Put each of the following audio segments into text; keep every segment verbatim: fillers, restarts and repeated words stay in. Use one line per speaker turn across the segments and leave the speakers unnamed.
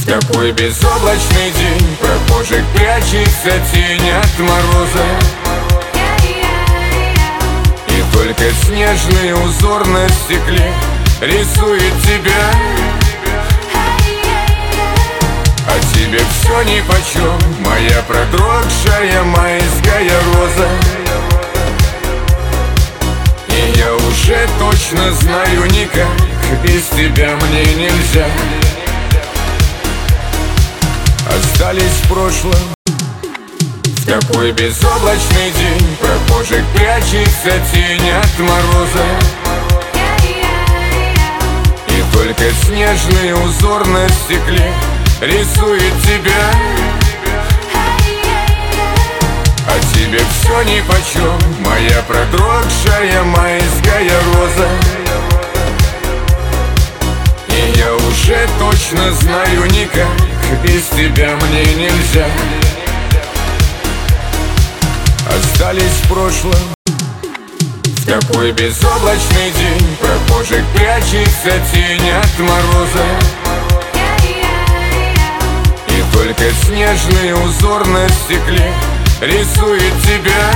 В такой безоблачный день прохожих прячется тень от мороза, и только снежный узор на стекле рисует тебя. А тебе все нипочем, моя продрогшая майская роза. И я уже точно знаю, никак без тебя мне нельзя. Остались в прошлом. В такой безоблачный день прохожих прячется тень от мороза, и только снежный узор на стекле рисует тебя. А тебе все нипочем, моя продрогшая майская роза. И я уже точно знаю, никак без тебя мне нельзя. Остались в прошлом. В такой безоблачный день прохожих прячется тень от мороза, и только снежный узор на стекле рисует тебя.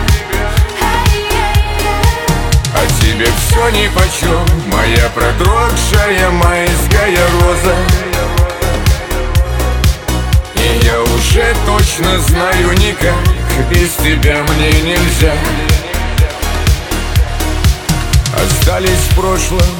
А тебе все нипочем, моя продрогшая майская роза. И я уже точно знаю, никак без тебя мне нельзя. Остались в прошлом.